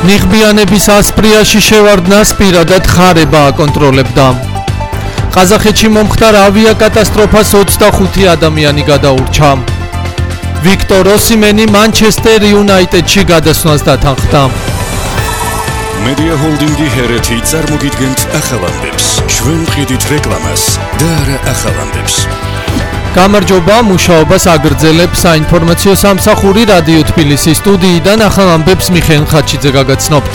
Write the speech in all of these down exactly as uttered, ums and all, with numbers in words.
ნიღბიანების ასპრიაში შევარდნას პირადად ხარება აკონტროლებდა. ყაზახეთში მომხდარ ავიაკატასტროფას ოცდახუთი ადამიანი გადაურჩა. ვიქტორ ოსიმენი მანჩესტერ იუნაიტედში გადასვლას დათანხმდა. Media Holding-ი ჰერეთი წარმოგიდგენთ ახალამდებს, ჩვენ ვყიდით რეკლამას და არა ახალამდებს. გამარჯობა, მუშაობას აგრძელებს საინფორმაციო სამსახური რადიო თბილისის სტუდიიდან ახალამდებს მიხეილ ხაჩიძე გაგაცნობთ.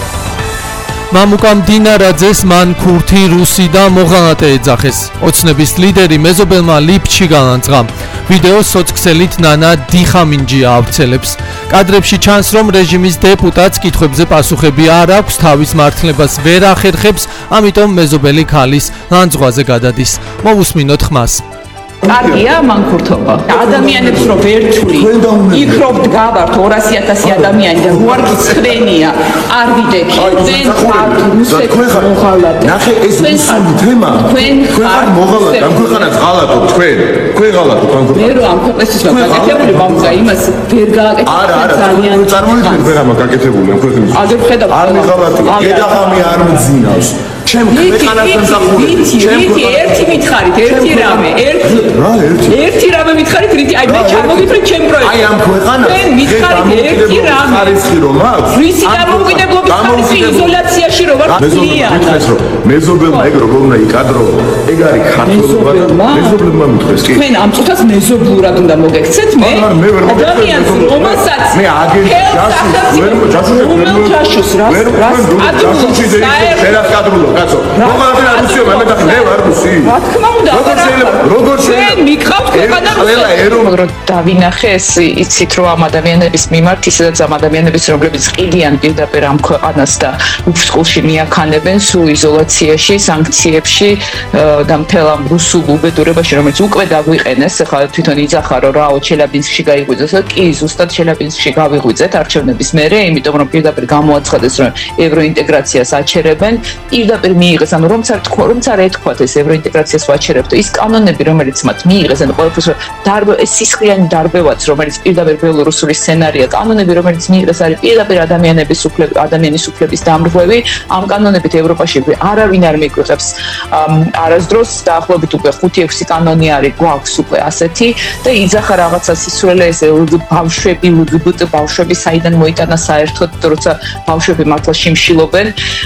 მამუკა მდინარაძეს მან ქურთი, რუსი და მოღალატე ეძახეს. ოცნების ლიდერი მეზობელმა ლიფტში განაძღა. ვიდეოს სოციქსელით ნანა დიხამინჯია ავრცელებს. კადრებში ჩანს, რომ რეჟიმის დეპუტატს კითხვებზე პასუხები არ აქვს, თავის მართლებას ვერ ახერხებს, ამიტომ მეზობელი ქალის ლანძღვაზე გადადის. მოვუსმინოთ ხმას. კარგია მანქურთობა. ადამიანებს რო ვერჩული, იქ რო დგავართ ორასი ათასი ადამიანი და როარ გიცხრენია, არ ვიდექი. თქვენ ხართ რუსეთ მოღალატე. ნახე ეს რუსული თემა. თქვენ ხართ მოღალატე, ამ ქვეყანას ღალატობ თქვენ. თქვენ ღალატობ ამ ქვეყანას. მე რო ამ ქვეყნისთვის ვარ გაკეთებული, მამუკა იმას ვერ გააკეთებ. არა, არა, ძალიან წარმოიდგინეთ ვერ ამა გაკეთებული ამ ქვეყნისთვის. აგერ ხედავ. არ მიღალატე, გედაღამი არ მძინავს. ჩემ ქვეყანას მსახურები. ჩემ ერთი მითხარით, ერთი რამე, ერთი. რა ერთი? ერთი რამე მითხარით, რითი აი მე ჩამოგიწვი ჩემ პროექტს. აი ამ ქვეყანას. თქვენ მითხარით ერთი რამე. ხარისხი რომ აქვს? რისი დამოუკიდებლობის ხარისხი იზოლაციაში რო ვარ ხდიან. მეზობელმა ეგ როგორ უნდა იკადრო? ეგ არის ქართულობა. მეზობლებმა მითხეს კი. თქვენ ამ წუთას მეზობლურად უნდა მოგექცეთ მე. ადამიანს რომელსაც მე აგენტი ჯაშუს ვერ ჯაშუს ვერ ჯაშუს რა რა ჯაშუსი შეიძლება კადრულო კაცო. მოღალატე არ რუსია, მე და მე ვარ რუსი. რა თქმა უნდა, როგორ შეიძლება როგორ შეიძლება მიყავთ ქვეყანა რუსი. დავინახე ეს იცით რომ ამ ადამიანების მიმართ ისედაც ამ ადამიანების რომლებიც ყიდიან პირდაპირ ამ ქვეყანას და უფსკულში მიაქანებენ სულ იზოლაციაში, სანქციებში და მთელ ამ რუსულ უბედურებაში, რომელიც უკვე დაგვიყენეს, ახლა თვითონ იძახა რომ რაო ჩელაბინსკში გაიღვიძეს, კი ზუსტად ჩელაბინსკში გავიღვიძეთ არჩევნების მერე, იმიტომ რომ პირდაპირ გამოაცხადეს რომ ევროინტეგრაციას აჩერებენ, პირდაპირ მიიღეს, ანუ რომც არ თქვა, რომც არ ეთქვათ ეს ევროინტეგრაციას ვაჩერებთ, ის კანონები რომელიც მათ მიიღეს, ანუ ყველაფერს დარბე ეს სისხლიანი დარბევაც, რომელიც პირდაპირ ბელორუსული სცენარია, კანონები რომელიც მიიღეს არის პირდაპირ ადამიანების უფლების, ადამიანის უფლების დამრღვევი, ამ კანონებით ევროპაში არავინ არ მიგვიღებს არასდროს, დაახლოებით უკვე ხუთი ექვსი კანონი არის გვაქვს უკვე ასეთი და იძახა რაღაცა სისულელე ეს ბავშვები, ლგბტ ბავშვები საიდან მოიტანა საერთოდ, როცა ბავშვები მართლა შიმშილობენ.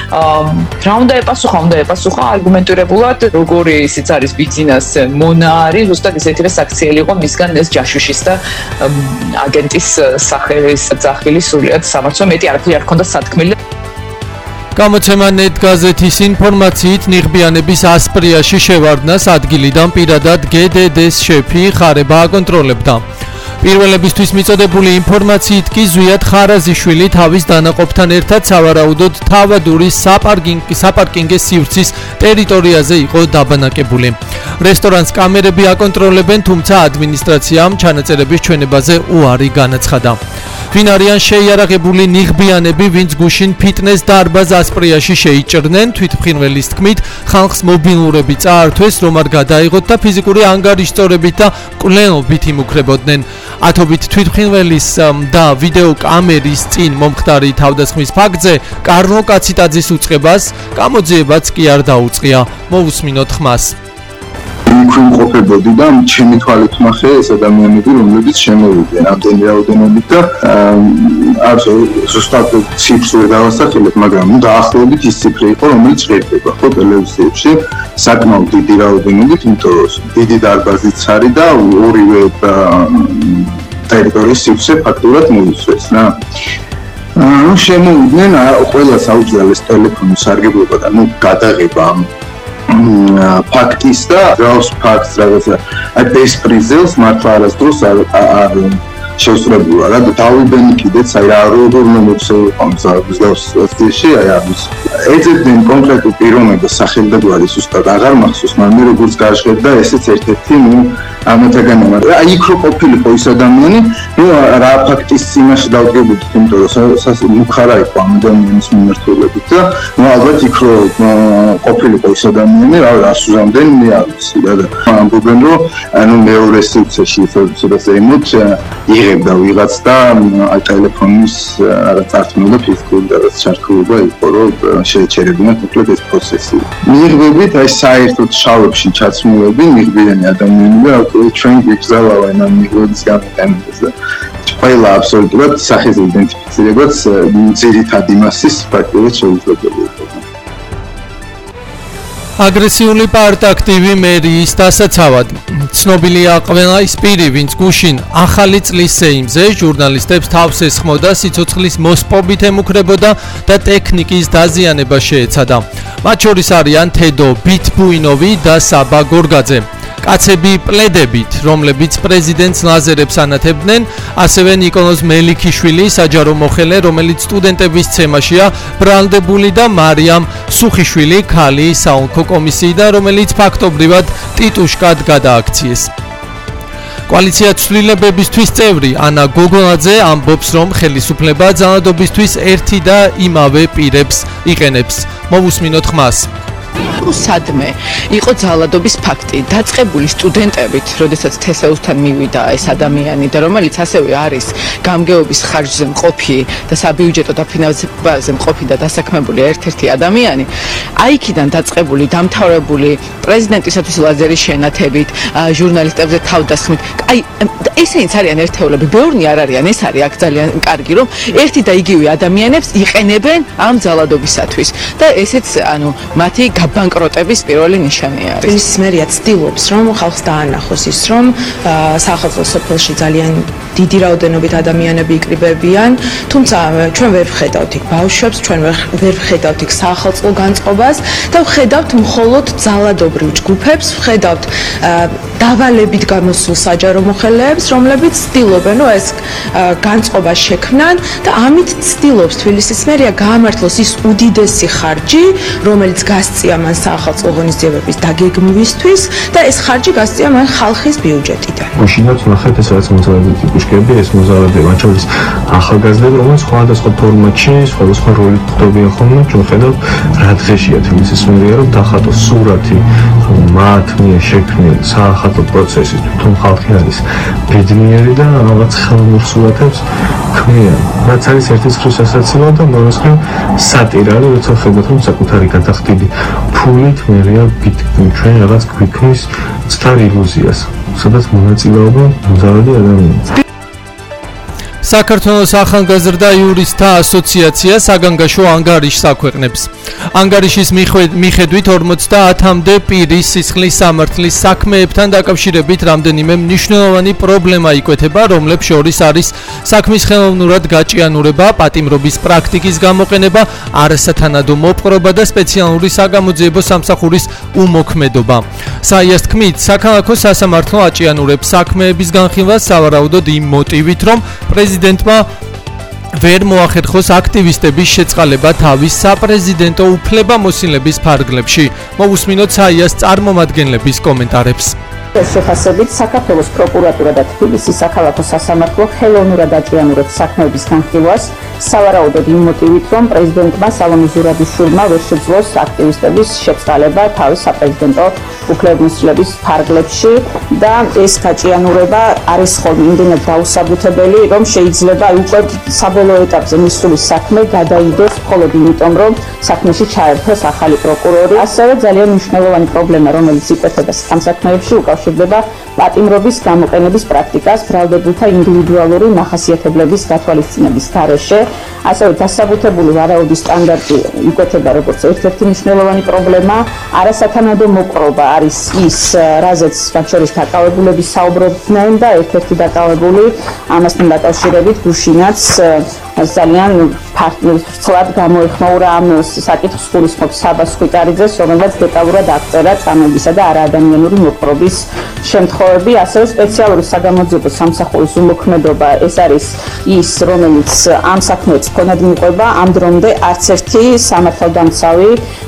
რა უნდა ეპასუხა, უნდა ეპასუხა არგუმენტირებულად, როგორი ისიც არის ბიძინას მონა არის, ზუსტად ისეთივე საქციელი იყო მისგან ეს ჯაშუშის და აგენტის სახელის ძახილი სულიად სამართლო მეტი არაფერი არ ქონდა სათქმელი. გამოცემა ნეტ გაზეთის ინფორმაციით ნიღბიანების ასპრიაში შევარდნას ადგილიდან პირადად გე დე დე-ს შეფი ხარება აკონტროლებდა. პირველებისთვის მიწოდებული ინფორმაციით კი ზვიად ხარაზიშვილი თავის დანაყოფთან ერთად სავარაუდოდ თავადურის საპარკინგის სივრცის ტერიტორიაზე იყო დაბანაკებული. რესტორანს კამერები აკონტროლებენ, თუმცა ადმინისტრაციამ ჩანაწერების ჩვენებაზე უარი განაცხადა. ვინ არიან შეიარაღებული ნიღბიანები, ვინც გუშინ ფიტნეს დარბაზ ასპრიაში შეიჭრნენ, თვითმხილველის თქმით, ხალხს მობილურები წაართვეს, რომ არ გადაიღოთ და ფიზიკური ანგარიშწორებით და კვლენობით იმუქრებოდნენ. ათობით თვითმხილველის და ვიდეო კამერის წინ მომხდარი თავდასხმის ფაქტზე კარლო კაციტაძის უწყებას გამოძიებაც კი არ დაუწყია. მოვუსმინოთ ხმას. იქ ვიმყოფებოდი და ჩემი თვალით ნახე ეს ადამიანები, რომლებიც შემოვიდნენ ამდენი რაოდენობით და არ ზუსტად ციფრს ვერ დავასახელებ, მაგრამ დაახლოებით ის ციფრი იყო, რომელიც ჟღერდება ხო ტელევიზიებში საკმაოდ დიდი რაოდენობით, იმიტომ რომ დიდი დარბაზიც არის და ორივე ტერიტორიის სივრცე ფაქტურად მოიცვეს რა. ნუ შემოვიდნენ, ყველას აუძლეს ტელეფონის სარგებლობა და ნუ გადაღება ფაქტის და რავს ფაქტს რაღაცა აი ბესპრიზელს მართლა არასდროს არ შეუსწრებულა რა დავიბენ კიდეც აი რა როგორ მომწევ ამ ზავსში აი ამის ეძებდნენ კონკრეტულ პიროვნებას სახელდაგვარი ზუსტად აღარ მახსოვს მაგრამ მე როგორც გაჟღერდა ესეც ერთ-ერთი ნუ ამათაგანი მაგრამ აი იქ რო ყოფილიყო ის ადამიანი ნუ რა ფაქტის წინაშე დავდგებოდი იმიტომ რომ მუხარა იყო ამ ადამიანის მიმართულებით და ნუ ალბათ იქ რო ყოფილიყო ის ადამიანი რა რას უზამდნენ მე არ ვიცი და ამბობენ რომ ანუ მეორე სივრცეში ისე ზემოთ იღებენ ჭირდა ვიღაც და აი ტელეფონის რა წარსულობა ფიზიკური და ჩართულობა იყო რომ შეეჩერებინათ უბრალოდ ეს პროცესი. მიიღებით აი საერთოდ შავებში ჩაცმულები მიიღბიანი ადამიანები და ჩვენ გვიგზავნა ამ მიიღების გამოყენებას და ყველა აბსოლუტურად სახეზე იდენტიფიცირებაც ძირითადი მასის ფაქტობრივად შეუძლებელი იყო. აგრესიული პარტაქტივი მერიის დასაცავად ცნობილია ყველა ის პირი, ვინც გუშინ ახალი წლის სეიმზე ჟურნალისტებს თავს ესხმოდა, სიცოცხლის მოსპობით ემუქრებოდა და ტექნიკის დაზიანება შეეცადა. მათ შორის არიან თედო ბითბუინოვი და საბა გორგაძე. კაცები პლედებით, რომლებიც პრეზიდენტს ლაზერებს ანათებდნენ, ასევე ნიკოლოზ მელიქიშვილი, საჯარო მოხელე, რომელიც სტუდენტების ცემაშია ბრალდებული და მარიამ სუხიშვილი, ქალი საოლქო კომისიიდან, რომელიც ფაქტობრივად ტიტუშკად გადააქციეს. კოალიცია ცვლილებებისთვის წევრი ანა გოგონაძე ამბობს, რომ ხელისუფლება ძალადობისთვის ერთი და იმავე პირებს იყენებს. მოვუსმინოთ ხმას. სადმე იყო ძალადობის ფაქტი დაწყებული სტუდენტებით, როდესაც თესეუსთან მივიდა ეს ადამიანი და რომელიც ასევე არის გამგეობის ხარჯზე მყოფი და საბიუჯეტო დაფინანსებაზე მყოფი და დასაქმებული ერთ-ერთი ადამიანი, აიქიდან დაწყებული, დამთავრებული პრეზიდენტისათვის ლაზერის შენათებით, ჟურნალისტებზე თავდასხმით, აი ესენიც არიან ერთეულები, ბევრნი არ არიან, ეს არის აქ ძალიან კარგი, რომ ერთი და იგივე ადამიანებს იყენებენ ამ ძალადობისათვის და ესეც ანუ მათი ბანკროტების პირველი ნიშანი არის. ის მერია ცდილობს, რომ ხალხს დაანახოს ის, რომ საახალწლო სოფელში ძალიან დიდი რაოდენობით ადამიანები იკრიბებიან, თუმცა ჩვენ ვერ ვხედავთ იქ ბავშვებს, ჩვენ ვერ ვხედავთ იქ საახალწლო განწყობას და ვხედავთ მხოლოდ ძალადობრივ ჯგუფებს, ვხედავთ დავალებით გამოსულ საჯარო მოხელეებს, რომლებიც ცდილობენ, რომ ეს განწყობა შექმნან და ამით ცდილობს თბილისის მერია გაამართლოს ის უდიდესი ხარჯი, რომელიც გასწია მან საახალწლო ღონისძიებების დაგეგმვისთვის და ეს ხარჯი გასწია მან ხალხის ბიუჯეტიდან. გუშინაც ნახეთ ეს რაც მოძალადე ტიპუშკები, ეს მოძალადე მათ შორის ახალგაზრდები, რომელიც სხვადასხვა ფორმატში, სხვადასხვა როლით ხდებიან ხოლმე, ჩვენ ხედავთ რა დღეშია თბილისის მერია, რომ დახატოს სურათი, რომ მათ მიერ შექმნილ საახალწლო პროცესის თვითონ ხალხი არის ბედნიერი და რაღაც ხელოვნურ სურათებს ქმნიან. რაც არის ერთი მხრივ სასაცილო და მეორე მხრივ სატირა, როცა ხედავთ რომ საკუთარი გადახდილი ფულით მერია ჩვენ რაღაც გვიქმნის ცდარ ილუზიას, სადაც მონაწილეობენ მზარდი ადამიანები. საქართველოს ახალგაზრდა იურისტთა ასოციაცია საგანგაშო ანგარიშს აქვეყნებს. ანგარიშის მიხედვით ორმოცდაათამდე პირის სისხლის სამართლის საქმეებთან დაკავშირებით რამდენიმე მნიშვნელოვანი პრობლემა იკვეთება, რომლებს შორის არის საქმის ხელოვნურად გაჭიანურება, პატიმრობის პრაქტიკის გამოყენება, არასათანადო მოპყრობა და სპეციალური საგამოძიებო სამსახურის უმოქმედობა. საიას თქმით, საქალაქო სასამართლო აჭიანურებს საქმეების განხილვას სავარაუდოდ იმ მოტივით, რომ პრეზიდენტმა ვერ მოახერხოს აქტივისტების შეწყალება თავის საპრეზიდენტო უფლებამოსილების ფარგლებში. მოვუსმინოთ საიას წარმომადგენლების კომენტარებს. ეს შეფასებით საქართველოს პროკურატურა და თბილისის საქალაქო სასამართლო ხელოვნურად აჭიანურებს საქმეების განხილვას სავარაუდოდ იმ მოტივით, რომ პრეზიდენტმა სალომე ზურაბიშვილმა ვერ შეძლოს აქტივისტების შეწყალება თავის საპრეზიდენტო უფლებამოსილების ფარგლებში და ეს გაჭიანურება არის ხოლმე იმდენად დაუსაბუთებელი, რომ შეიძლება უკვე საბოლოო ეტაპზე მისული საქმე გადაიდოს მხოლოდ იმიტომ, რომ საქმეში ჩაერთოს ახალი პროკურორი. ასევე ძალიან მნიშვნელოვანი პრობლემა, რომელიც იკვეთება ამ საქმეებში, უკავშირდება პატიმრობის გამოყენების პრაქტიკას ბრალდებულთა ინდივიდუალური მახასიათებლების გათვალისწინების გარეშე. ასევე დასაბუთებული ვარაუდის სტანდარტი იკვეთება როგორც ერთ-ერთი მნიშვნელოვანი პრობლემა. არასათანადო მოპყრობა არის ის, რაზეც მათ შორის დაკავებულები საუბრობდნენ და ერთ-ერთი დაკავებული ამასთან დაკავშირებით გუშინაც ძალიან ფართოდ გამოიხმაურა ამ საკითხს გულისხმობს საბა სხვიკარიძეს, რომელსაც დეტალურად აღწერა წამებისა და არაადამიანური მოპყრობის შემთხვევები, ასევე სპეციალური საგამოძიებო სამსახურის უმოქმედობა. ეს არის ის, რომელიც ამ საქმეებს ქონად მიყვება, ამ დრომდე არც ერთი სამართალდამცავი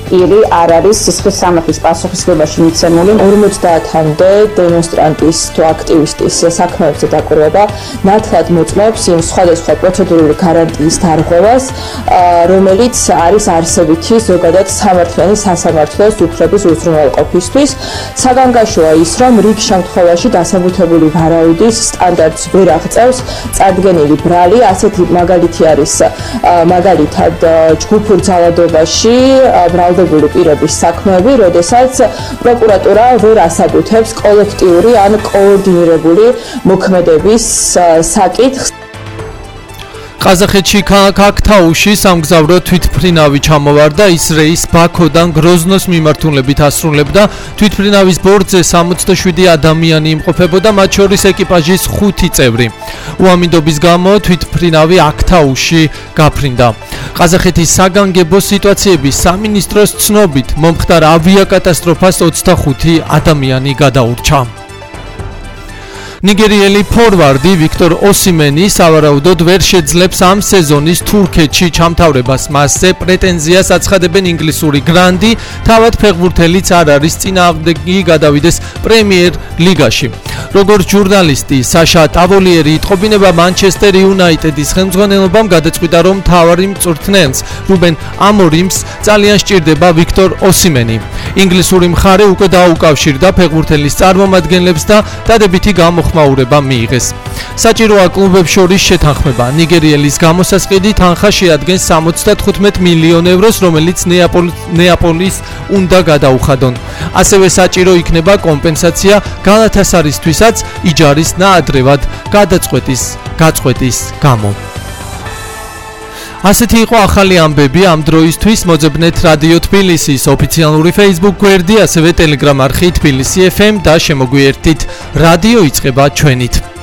პირი არ არის სისხლის სამართლის პასუხისმგებაში მიცემული. ორმოცდაათამდე დემონსტრანტის თუ აქტივისტის საქმეებზე დაკვირვება ნათლად მოწმობს იმ სხვადასხვა პროცედურული გარანტიის დარღვევას, რომელიც არის არსებითი ზოგადად სამართლიანი სასამართლოს უფლების უზრუნველყოფისთვის. საგანგაშოა ის, რომ რიგ შემთხვევაში დასაბუთებული ვარაუდის სტანდარტს ვერ აღწევს წარდგენილი ბრალი. ასეთი მაგალითი არის მაგალითად ჯგუფურ ძალადობაში ბრალდებული პირების საქმეები, როდესაც პროკურატურა ვერ ასაბუთებს კოლექტიური ან კოორდინირებული მოქმედების საკითხს. ყაზახეთში ქაქთაუში სამგზავრო თვითმფრინავი ჩამოვარდა, ის რეის ბაქოდან გროზნოს მიმართულებით ასრულებდა. თვითმფრინავის ბორტზე სამოცდაშვიდი ადამიანი იმყოფებოდა, მათ შორის ეკიპაჟის ხუთი წევრი. უამინდობის გამო თვითმფრინავი აქთაუში გაფრინდა. ყაზახეთის საგანგებო სიტუაციების სამინისტროს ცნობით, მომხდარ ავიაკატასტროფას ოცდახუთი ადამიანი გადაურჩა. ნიგერიელი ფორვარდი ვიქტორ ოსიმენი სავარაუდოდ ვერ შეძლებს ამ სეზონის თურქეთში ჩამთავრებას. მასზე პრეტენზიას აცხადებენ ინგლისური გრანდი, თავად ფეხბურთელიც არ არის წინააღმდეგი გადავიდეს პრემიერ ლიგაში. როგორც ჟურნალისტი საშა ტავოლიერი იტყობინება მანჩესტერ იუნაიტედის ხელმძღვანელობამ გადაწყვიტა, რომ მთავარი მწვრთნელს რუბენ ამორიმს ძალიან სჭირდება ვიქტორ ოსიმენი. ინგლისური მხარე უკვე დაუკავშირდა ფეხბურთელის წარმომადგენლებს და დადებითი გამოხმაურება მიიღეს. საჭიროა კლუბებს შორის შეთანხმება. ნიგერიელის გამოსასყიდი თანხა შეადგენს სამოცდათხუთმეტ მილიონ ევროს, რომელიც ნეაპოლის უნდა გადაუხადონ. ასევე საჭირო იქნება კომპენსაცია გალათასარაისთვისაც იჯარის ნაადრევად გადაწყვეტის გაწყვეტის გამო. ასეთი იყო ახალი ამბები ამ დროისთვის. მოძებნეთ რადიო თბილისის ოფიციალური Facebook გვერდი, ასევე Telegram არხი თბილისი ეფ ემ და შემოგვიერთდით. რადიო იწყება ჩვენით.